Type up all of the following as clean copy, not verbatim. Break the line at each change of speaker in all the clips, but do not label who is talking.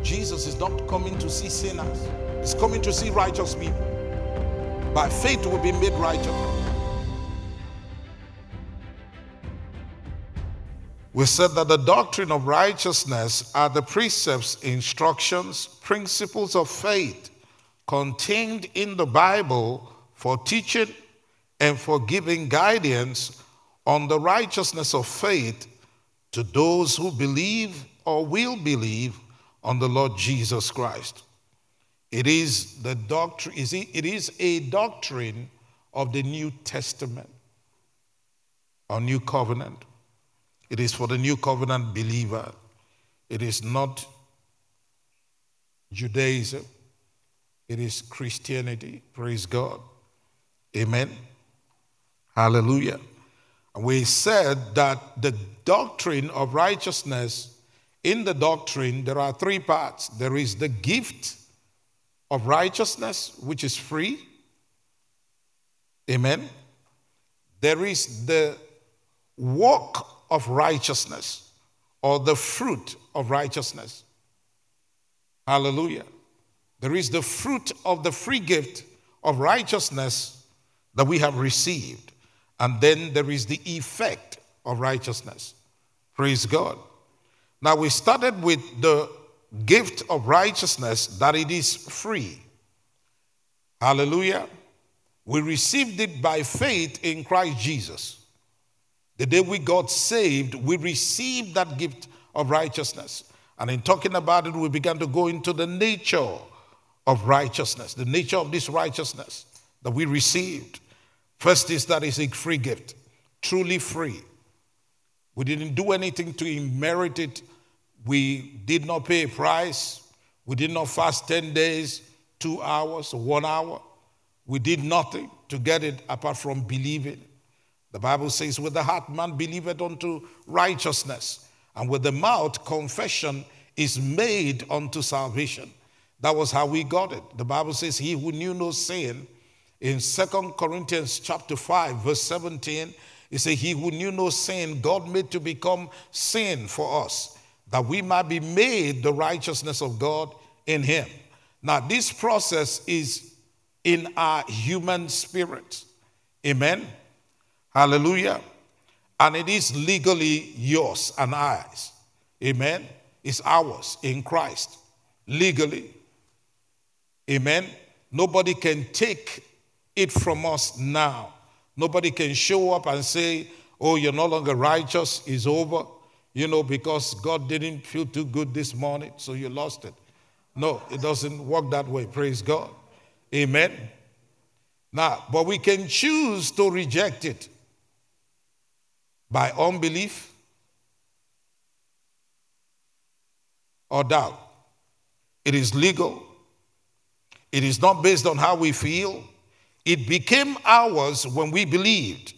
Jesus is not coming to see sinners. He's coming to see righteous people. By faith we'll be made righteous. We said that the doctrine of righteousness are the precepts, instructions, principles of faith contained in the Bible for teaching and for giving guidance on the righteousness of faith to those who believe or will believe on the Lord Jesus Christ. It is the doctrine, it is a doctrine of the New Testament or New Covenant. It is for the New Covenant believer. It is not Judaism. It is Christianity. Praise God. Amen. Hallelujah. We said that the doctrine of righteousness, in the doctrine, there are three parts. There is the gift of righteousness, which is free. Amen. There is the work of righteousness, or the fruit of righteousness. Hallelujah. There is the fruit of the free gift of righteousness that we have received. And then there is the effect of righteousness. Praise God. Now we started with the gift of righteousness, that it is free. Hallelujah. We received it by faith in Christ Jesus. The day we got saved, we received that gift of righteousness. And in talking about it, we began to go into the nature of righteousness, the nature of this righteousness that we received. First is that it's a free gift, truly free. We didn't do anything to merit it. We did not pay a price. We did not fast 10 days, 2 hours, 1 hour. We did nothing to get it apart from believing. The Bible says, with the heart man believeth unto righteousness, and with the mouth confession is made unto salvation. That was how we got it. The Bible says, he who knew no sin, in 2 Corinthians chapter 5, verse 17, it says, he who knew no sin, God made to become sin for us, that we might be made the righteousness of God in him. Now, this process is in our human spirit. Amen. Hallelujah. And it is legally yours and ours. Amen. It's ours in Christ. Legally. Amen. Nobody can take it from us now. Nobody can show up and say, oh, you're no longer righteous. It's over. Because God didn't feel too good this morning, so you lost it. No, it doesn't work that way. Praise God. Amen. Now, but we can choose to reject it. By unbelief or doubt. It is legal. It is not based on how we feel. It became ours when we believed.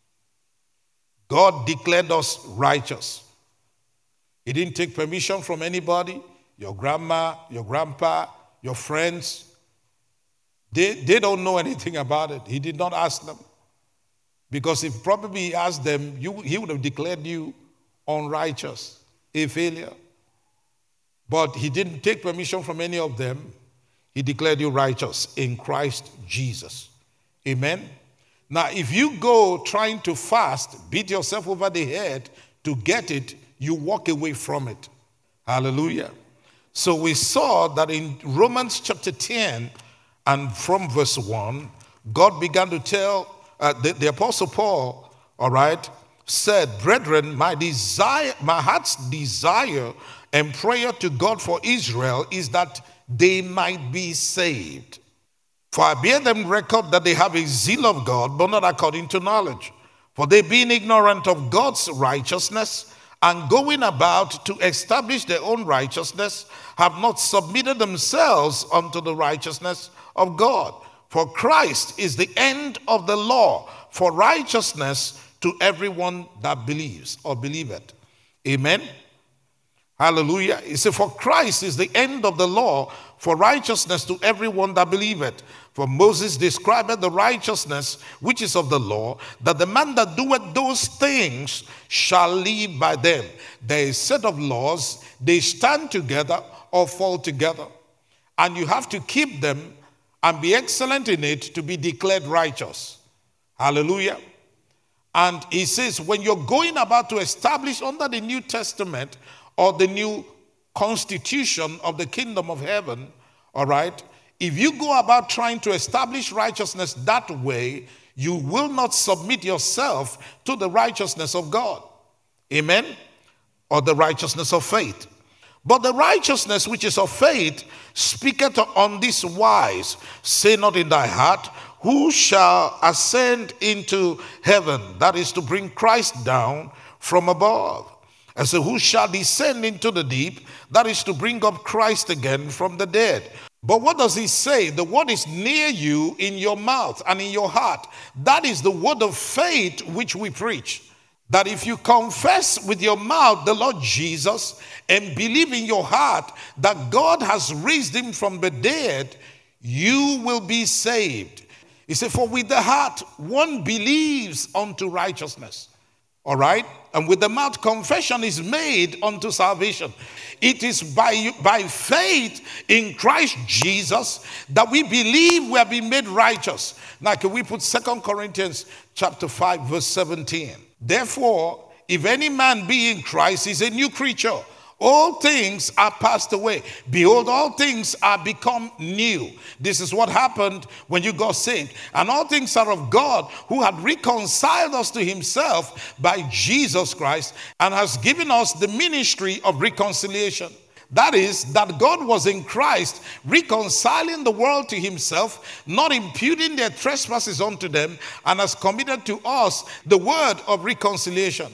God declared us righteous. He didn't take permission from anybody, your grandma, your grandpa, your friends. They don't know anything about it. He did not ask them. Because if probably he asked them, he would have declared you unrighteous, a failure. But he didn't take permission from any of them. He declared you righteous in Christ Jesus. Amen. Now, if you go trying to fast, beat yourself over the head to get it, you walk away from it. Hallelujah. So we saw that in Romans chapter 10 and from verse 1, God began to tell the Apostle Paul, all right, said, brethren, my heart's desire and prayer to God for Israel is that they might be saved. For I bear them record that they have a zeal of God, but not according to knowledge. For they being ignorant of God's righteousness and going about to establish their own righteousness, have not submitted themselves unto the righteousness of God. For Christ is the end of the law for righteousness to everyone that believes or believeth. Amen. Hallelujah. He said, for Christ is the end of the law for righteousness to everyone that believeth. For Moses described the righteousness which is of the law, that the man that doeth those things shall live by them. There is a set of laws, they stand together or fall together. And you have to keep them and be excellent in it to be declared righteous. Hallelujah. And he says, when you're going about to establish under the New Testament or the new constitution of the kingdom of heaven, all right, if you go about trying to establish righteousness that way, you will not submit yourself to the righteousness of God. Amen? Or the righteousness of faith. But the righteousness which is of faith speaketh on this wise, say not in thy heart, who shall ascend into heaven? That is to bring Christ down from above. And so who shall descend into the deep? That is to bring up Christ again from the dead. But what does he say? The word is near you, in your mouth and in your heart. That is the word of faith which we preach. That if you confess with your mouth the Lord Jesus and believe in your heart that God has raised him from the dead, you will be saved. He said, for with the heart one believes unto righteousness. All right? And with the mouth confession is made unto salvation. It is by faith in Christ Jesus that we believe we have been made righteous. Now can we put 2 Corinthians chapter 5 verse 17. Therefore, if any man be in Christ, he is a new creature. All things are passed away. Behold, all things are become new. This is what happened when you got saved. And all things are of God, who had reconciled us to himself by Jesus Christ and has given us the ministry of reconciliation. That is, that God was in Christ reconciling the world to himself, not imputing their trespasses unto them, and has committed to us the word of reconciliation.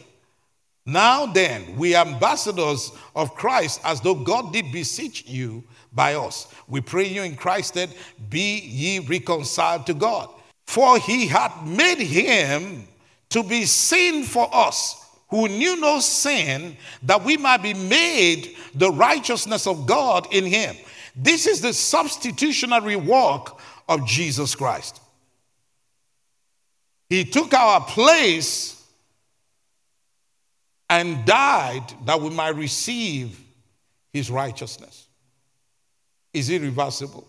Now then, we are ambassadors of Christ, as though God did beseech you by us. We pray you in Christ that be ye reconciled to God. For he hath made him to be sin for us, who knew no sin, that we might be made the righteousness of God in him. This is the substitutionary work of Jesus Christ. He took our place and died that we might receive his righteousness. Is irreversible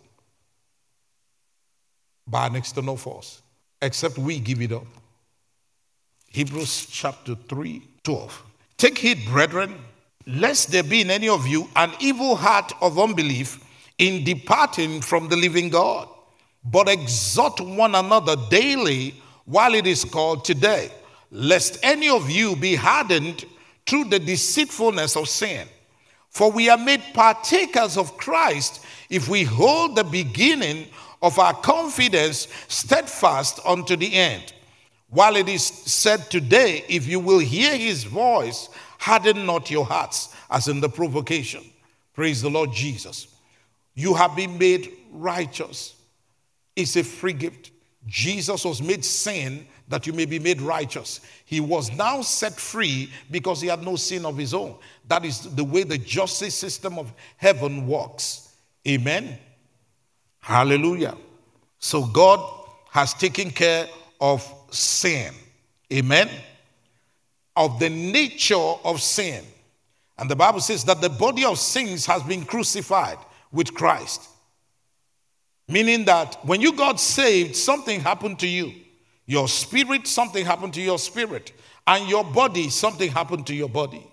by an external force, except we give it up. Hebrews chapter 3:12. Take heed, brethren, lest there be in any of you an evil heart of unbelief in departing from the living God, but exhort one another daily while it is called today, lest any of you be hardened through the deceitfulness of sin. For we are made partakers of Christ if we hold the beginning of our confidence steadfast unto the end. While it is said today, if you will hear his voice, harden not your hearts, as in the provocation. Praise the Lord Jesus. You have been made righteous. It's a free gift. Jesus was made sin that you may be made righteous. He was now set free because he had no sin of his own. That is the way the justice system of heaven works. Amen. Hallelujah. So God has taken care of sin. Amen. Of the nature of sin. And the Bible says that the body of sins has been crucified with Christ. Meaning that when you got saved, something happened to you. Your spirit, something happened to your spirit. And your body, something happened to your body.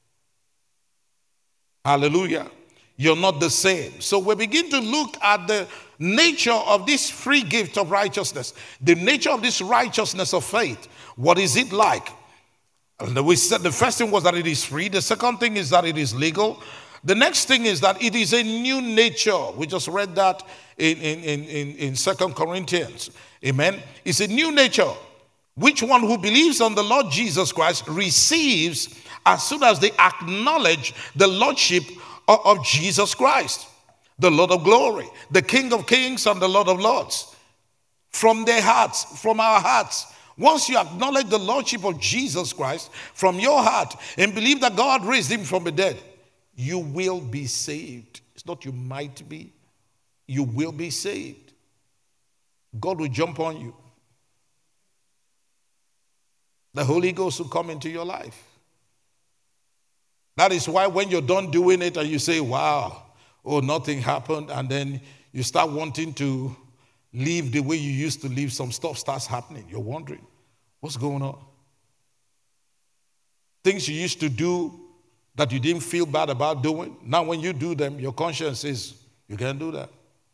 Hallelujah. You're not the same. So we begin to look at the nature of this free gift of righteousness. The nature of this righteousness of faith. What is it like? And we said the first thing was that it is free. The second thing is that it is legal. The next thing is that it is a new nature. We just read that in 2 Corinthians. Amen. It's a new nature. Which one who believes on the Lord Jesus Christ receives as soon as they acknowledge the lordship of Jesus Christ, the Lord of glory, the King of kings and the Lord of lords. From their hearts, from our hearts. Once you acknowledge the lordship of Jesus Christ from your heart and believe that God raised him from the dead, you will be saved. It's not you might be. You will be saved. God will jump on you. The Holy Ghost will come into your life. That is why when you're done doing it and you say, wow, oh, nothing happened, and then you start wanting to live the way you used to live, some stuff starts happening. You're wondering, what's going on? Things you used to do that you didn't feel bad about doing, now when you do them, your conscience says, you can't do that.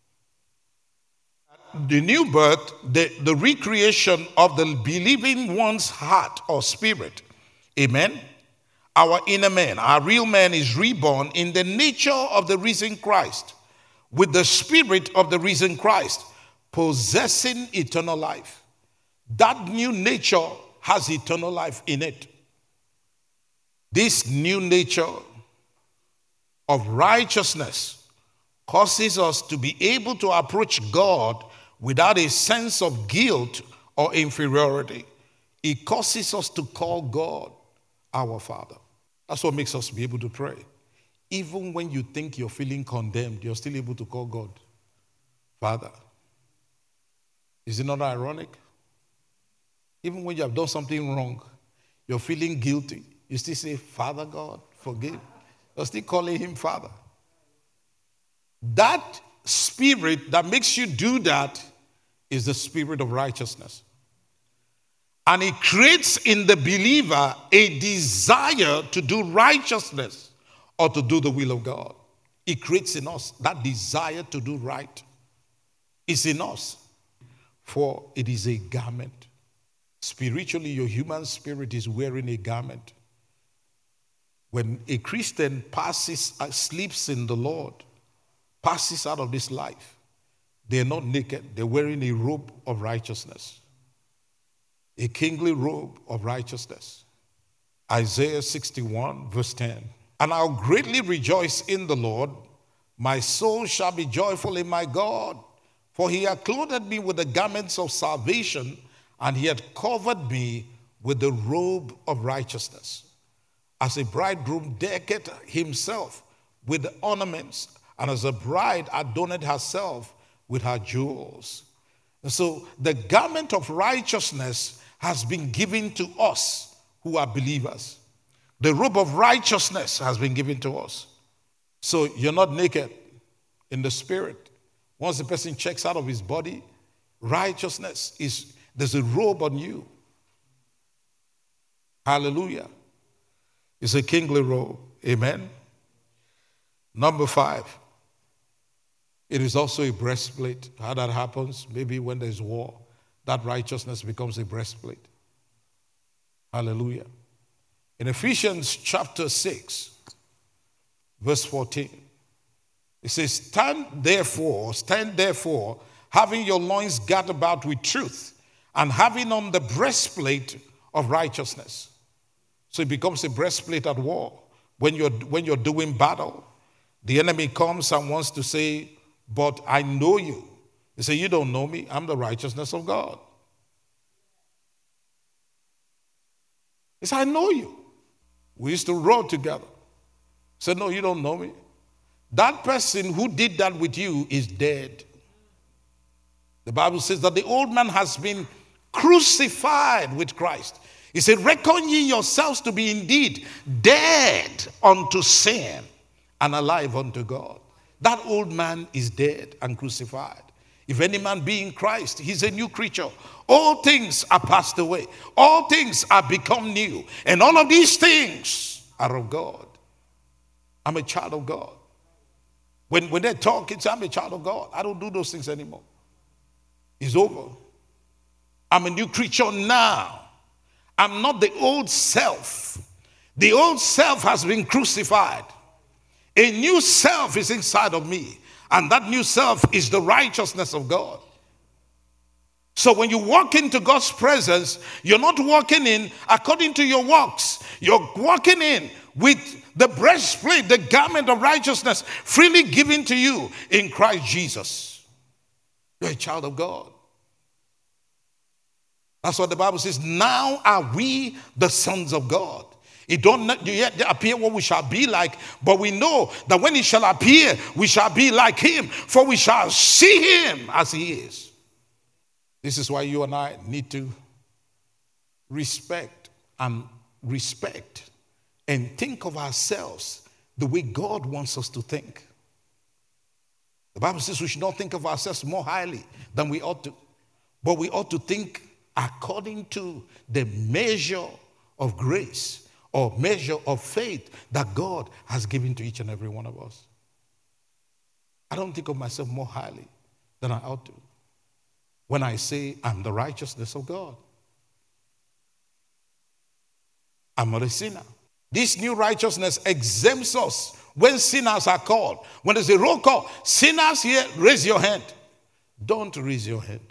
The new birth, the recreation of the believing one's heart or spirit, amen? Our inner man, our real man is reborn in the nature of the risen Christ, with the spirit of the risen Christ, possessing eternal life. That new nature has eternal life in it. This new nature of righteousness causes us to be able to approach God without a sense of guilt or inferiority. It causes us to call God our Father. That's what makes us be able to pray. Even when you think you're feeling condemned, you're still able to call God Father. Is it not ironic? Even when you have done something wrong, you're feeling guilty, you still say, Father God, forgive. You're still calling him Father. That spirit that makes you do that is the spirit of righteousness. And it creates in the believer a desire to do righteousness or to do the will of God. It creates in us that desire to do right. It's in us, for it is a garment. Spiritually, your human spirit is wearing a garment. When a Christian sleeps in the Lord, passes out of this life, they're not naked. They're wearing a robe of righteousness. A kingly robe of righteousness. Isaiah 61 verse 10. And I'll greatly rejoice in the Lord. My soul shall be joyful in my God. For he hath clothed me with the garments of salvation, and he hath covered me with the robe of righteousness. As a bridegroom decketh himself with the ornaments, and as a bride adorned herself with her jewels. And so the garment of righteousness has been given to us who are believers. The robe of righteousness has been given to us. So you're not naked in the spirit. Once the person checks out of his body, righteousness is, there's a robe on you. Hallelujah. It's a kingly robe. Amen. Number 5. It is also a breastplate. How that happens? Maybe when there's war, that righteousness becomes a breastplate. Hallelujah. In Ephesians chapter 6, verse 14, it says, stand therefore, having your loins girt about with truth, and having on the breastplate of righteousness. So it becomes a breastplate at war. When you're doing battle, the enemy comes and wants to say, but I know you. You say, you don't know me. I'm the righteousness of God. He said, I know you. We used to row together. He said, no, you don't know me. That person who did that with you is dead. The Bible says that the old man has been crucified with Christ. He said, reckon ye yourselves to be indeed dead unto sin and alive unto God. That old man is dead and crucified. If any man be in Christ, he's a new creature. All things are passed away. All things are become new. And all of these things are of God. I'm a child of God. When they talk, it's I'm a child of God. I don't do those things anymore. It's over. I'm a new creature now. I'm not the old self. The old self has been crucified. A new self is inside of me. And that new self is the righteousness of God. So when you walk into God's presence, you're not walking in according to your works. You're walking in with the breastplate, the garment of righteousness freely given to you in Christ Jesus. You're a child of God. That's what the Bible says. Now are we the sons of God. It don't yet appear what we shall be like, but we know that when he shall appear, we shall be like him, for we shall see him as he is. This is why you and I need to respect and think of ourselves the way God wants us to think. The Bible says we should not think of ourselves more highly than we ought to, but we ought to think according to the measure of grace or measure of faith that God has given to each and every one of us. I don't think of myself more highly than I ought to when I say I'm the righteousness of God. I'm not a sinner. This new righteousness exempts us when sinners are called. When there's a roll call, sinners here, raise your hand. Don't raise your hand.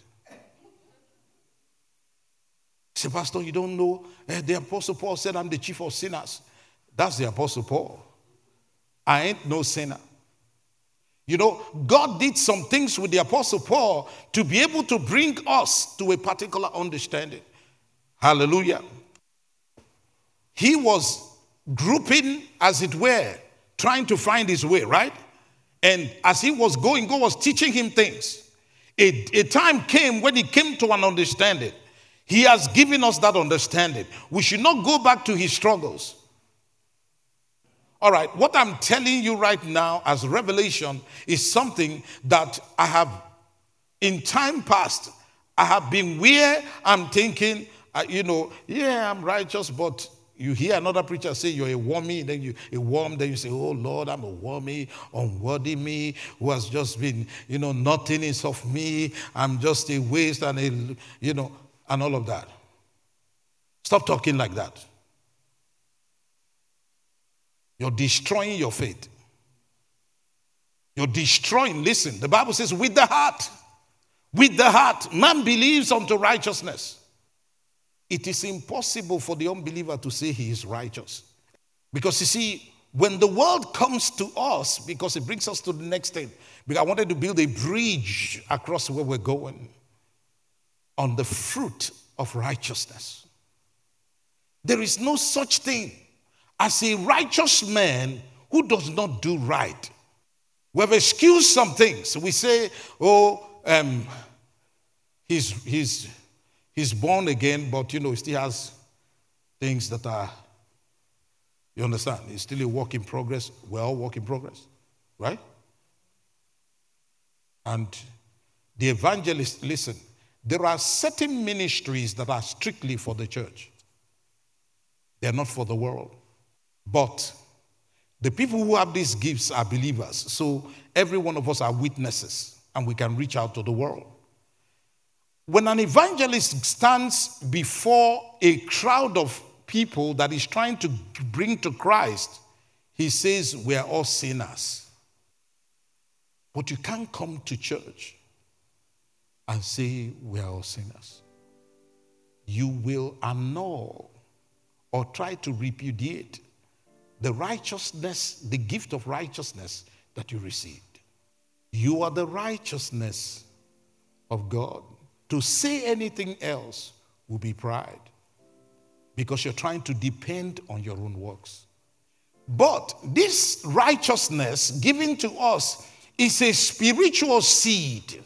Say, Pastor, you don't know. The Apostle Paul said, I'm the chief of sinners. That's the Apostle Paul. I ain't no sinner. You know, God did some things with the Apostle Paul to be able to bring us to a particular understanding. Hallelujah. He was grouping, as it were, trying to find his way, right? And as he was going, God was teaching him things. A time came when he came to an understanding. He has given us that understanding. We should not go back to his struggles. All right, what I'm telling you right now as revelation is something that I have, in time past, I have been where I'm thinking, I'm righteous, but you hear another preacher say you're a wormy, then you say, oh Lord, I'm a wormy, unworthy me, who has just been, nothing is of me, I'm just a waste and and all of that. Stop talking like that. You're destroying your faith. You're destroying, listen, the Bible says with the heart, man believes unto righteousness. It is impossible for the unbeliever to say he is righteous. Because you see, when the world comes to us, because it brings us to the next thing, because I wanted to build a bridge across where we're going, on the fruit of righteousness. There is no such thing as a righteous man who does not do right. We have excused some things. We say, he's born again, but he still has things that are, you understand? He's still a work in progress. We're all work in progress, right? And the evangelist, listen, there are certain ministries that are strictly for the church. They're not for the world. But the people who have these gifts are believers. So every one of us are witnesses, and we can reach out to the world. When an evangelist stands before a crowd of people that is trying to bring to Christ, he says, we are all sinners. But you can't come to church and say, we are all sinners. You will annul or try to repudiate the righteousness, the gift of righteousness that you received. You are the righteousness of God. To say anything else will be pride, because you're trying to depend on your own works. But this righteousness given to us is a spiritual seed.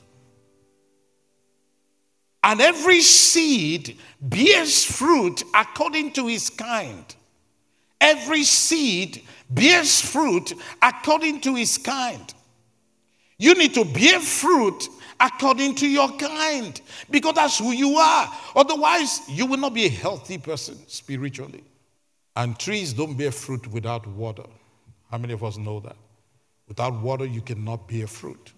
And every seed bears fruit according to its kind. Every seed bears fruit according to its kind. You need to bear fruit according to your kind, because that's who you are. Otherwise, you will not be a healthy person spiritually. And trees don't bear fruit without water. How many of us know that? Without water, you cannot bear fruit.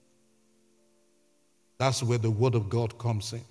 That's where the word of God comes in.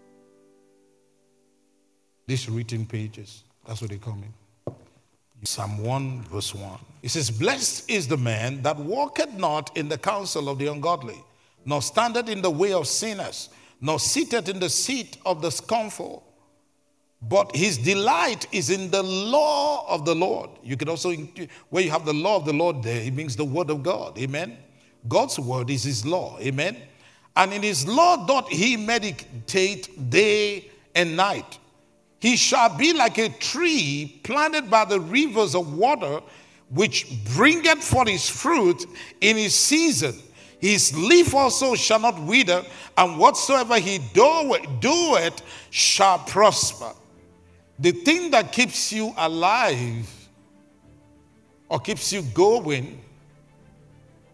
These written pages, that's where they come in. Psalm 1 verse 1. It says, blessed is the man that walketh not in the counsel of the ungodly, nor standeth in the way of sinners, nor sitteth in the seat of the scornful. But his delight is in the law of the Lord. You can also, where you have the law of the Lord there, it means the word of God. Amen. God's word is his law. Amen. And in his law doth he meditate day and night. He shall be like a tree planted by the rivers of water, which bringeth forth his fruit in his season. His leaf also shall not wither, and whatsoever he doeth shall prosper. The thing that keeps you alive or keeps you going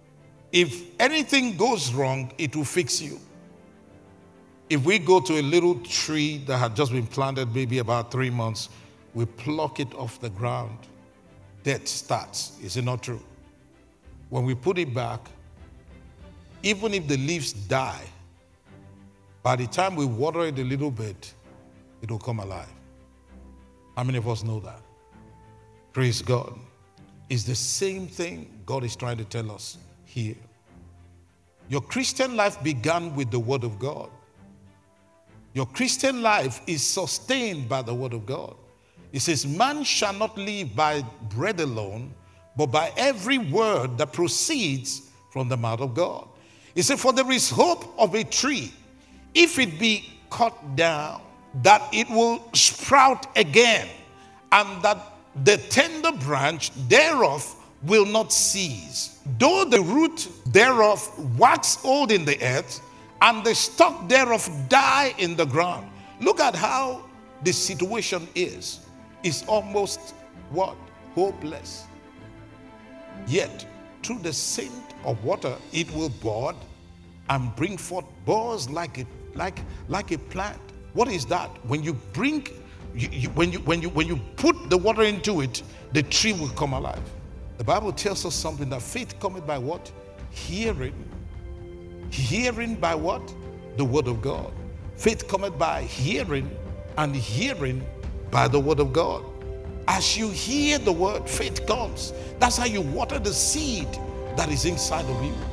If anything goes wrong, it will fix you. If we go to a little tree that had just been planted maybe about 3 months, we pluck it off the ground, death starts. Is it not true? When we put it back, even if the leaves die, by the time we water it a little bit, it will come alive. How many of us know that? Praise God. It's the same thing God is trying to tell us here. Your Christian life began with the Word of God. Your Christian life is sustained by the Word of God. It says, man shall not live by bread alone, but by every word that proceeds from the mouth of God. It says, for there is hope of a tree, if it be cut down, that it will sprout again, and that the tender branch thereof will not cease. Though the root thereof wax old in the earth, and the stalk thereof die in the ground. Look at how the situation is. It's almost what? Hopeless. Yet, through the scent of water, it will bud and bring forth burs like a plant. What is that? When you bring, when you put the water into it, the tree will come alive. The Bible tells us something, that faith cometh by what? Hearing. Hearing by what? The word of God. Faith cometh by hearing, and hearing by the word of God. As you hear the word, faith comes. That's how you water the seed that is inside of you.